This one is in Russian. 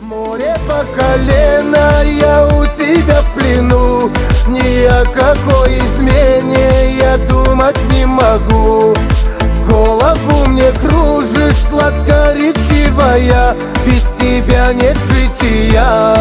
Море по колено, я у тебя в плену. Ни о какой измене я думать не могу. Голову мне кружишь, сладкоречивая, без тебя нет жития.